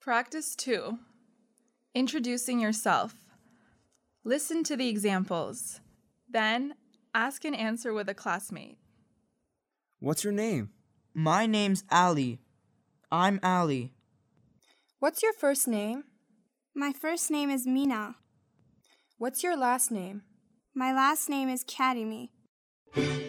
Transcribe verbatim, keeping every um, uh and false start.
Practice two. Introducing yourself. Listen to the examples. Then, ask and answer with a classmate. What's your name? My name's Ali. I'm Ali. What's your first name? My first name is Mina. What's your last name? My last name is Kadimi.